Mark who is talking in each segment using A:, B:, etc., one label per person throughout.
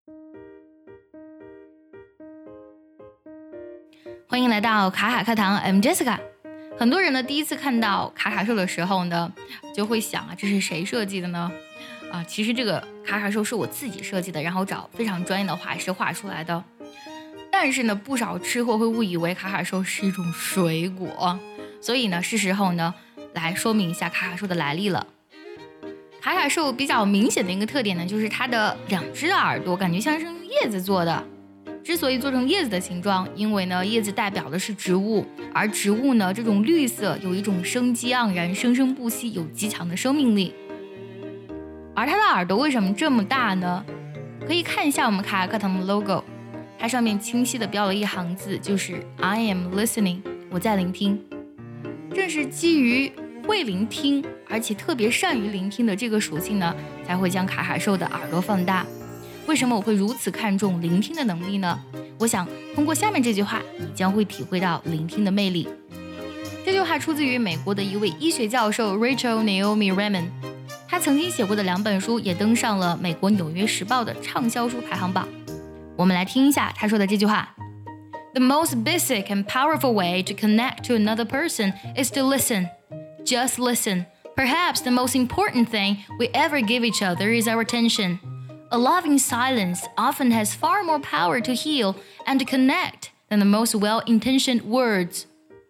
A: 欢迎来到卡卡课堂 ，I'm Jessica。很多人呢第一次看到卡卡兽的时候呢，就会想啊，这是谁设计的呢？其实这个卡卡兽是我自己设计的，然后找非常专业的画师画出来的。但是呢，不少吃货会误以为卡卡兽是一种水果，所以呢，是时候呢来说明一下卡卡兽的来历了。卡卡兽比较明显的一个特点呢，就是它的2只的耳朵感觉像是用叶子做的。之所以做成叶子的形状，因为呢，叶子代表的是植物，而植物呢，这种绿色有一种生机盎然、生生不息，有极强的生命力。而它的耳朵为什么这么大呢？可以看一下我们卡卡课堂的 logo， 它上面清晰的标了一行字，就是 I am listening， 我在聆听。正是基于会聆听，而且特别善于聆听的这个属性呢，才会将卡卡兽的耳朵放大。为什么我会如此看重聆听的能力呢？我想通过下面这句话，你将会体会到聆听的魅力。这句话出自于美国的一位医学教授 Rachel Naomi Remen， 他曾经写过的2本书也登上了美国《纽约时报》的畅销书排行榜。我们来听一下他说的这句话 ：The most basic and powerful way to connect to another person is to listen. Just listen. Perhaps the most important thing we ever give each other is our attention.A loving silence often has far more power to heal and to connect than the most well-intentioned words.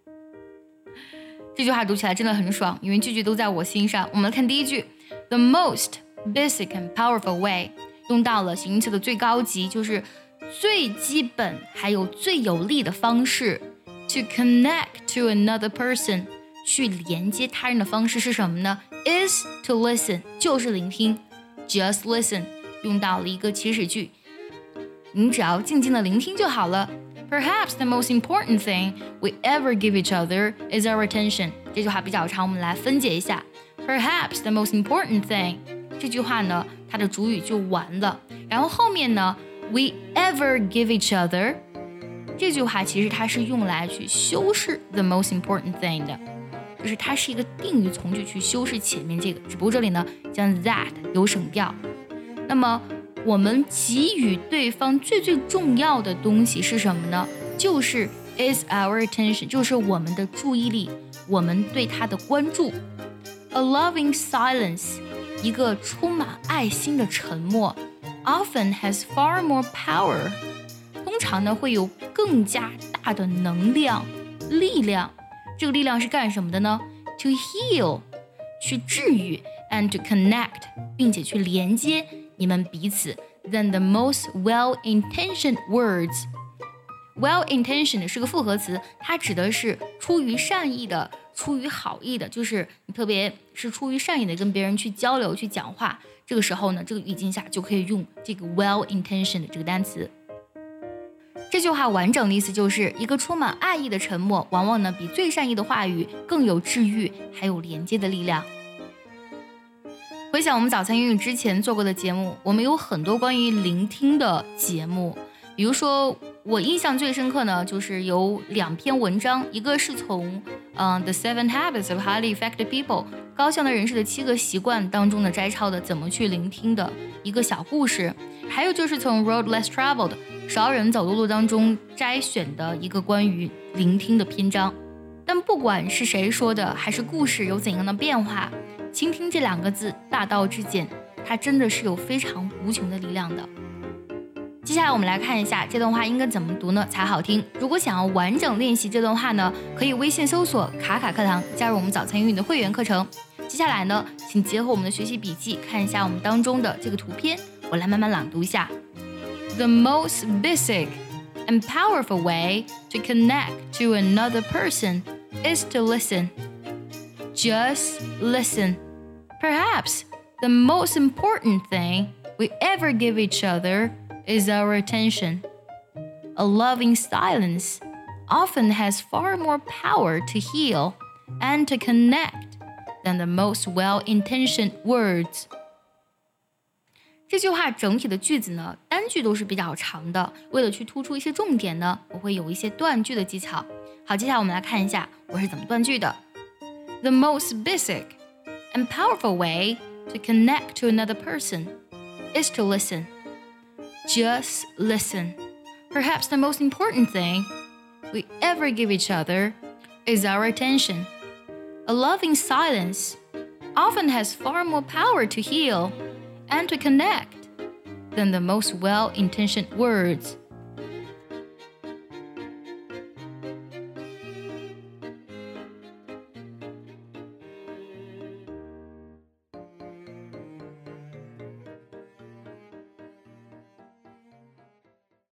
A: 这句话读起来真的很爽，因为句句都在我心上。我们来看第一句 The most basic and powerful way 用到了形容词的最高级，就是最基本还有最有力的方式。To connect to another person 去连接他人的方式是什么呢？ Is to listen 就是聆听。 Just listen用到了一个祈使句，你只要静静的聆听就好了。Perhaps the most important thing we ever give each other is our attention. 这句话比较长，我们来分解一下。Perhaps the most important thing 这句话呢，它的主语就完了。然后后面呢 ，we ever give each other 这句话其实它是用来去修饰 the most important thing 的，就是它是一个定语从句去修饰前面这个，只不过这里呢将 that 有省掉。那么我们给予对方最重要的东西是什么呢？就是 is our attention， 就是我们的注意力，我们对他的关注。A loving silence， 一个充满爱心的沉默 often has far more power， 通常呢会有更加大的能量、力量。这个力量是干什么的呢？ To heal， 去治愈 and to connect， 并且去连接你们彼此 than the most well-intentioned words. Well-intentioned 是个复合词，它指的是出于善意的、出于好意的，就是你特别是出于善意的跟别人去交流、去讲话。这个时候呢，这个语境下就可以用这个 well-intentioned 这个单词。这句话完整的意思就是一个充满爱意的沉默，往往呢比最善意的话语更有治愈还有连接的力量。回想我们早餐英语之前做过的节目，我们有很多关于聆听的节目，比如说我印象最深刻呢，就是有2篇文章，一个是从The 7 Habits of Highly Effective People 高效的人士的7个习惯当中的摘抄的怎么去聆听的一个小故事，还有就是从 Road Less Traveled 少人走的路当中摘选的一个关于聆听的篇章。但不管是谁说的，还是故事有怎样的变化，倾听这2个字大道至简，它真的是有非常无穷的力量的。接下来我们来看一下这段话应该怎么读呢才好听。如果想要完整练习这段话呢，可以微信搜索卡卡课堂，加入我们早餐英语的会员课程。接下来呢，请结合我们的学习笔记，看一下我们当中的这个图片，我来慢慢朗读一下。The most basic and powerful way to connect to another person is to listen. Just listen. Perhaps the most important thing we ever give each other is our attention. A loving silence often has far more power to heal and to connect than the most well-intentioned words. 这句话整体的句子呢，单句都是比较长的。为了去突出一些重点呢，我会有一些断句的技巧。好，接下来我们来看一下我是怎么断句的。The most basic and powerful way to connect to another person is to listen. Just listen. Perhaps the most important thing we ever give each other is our attention. A loving silence often has far more power to heal and to connect than the most well-intentioned words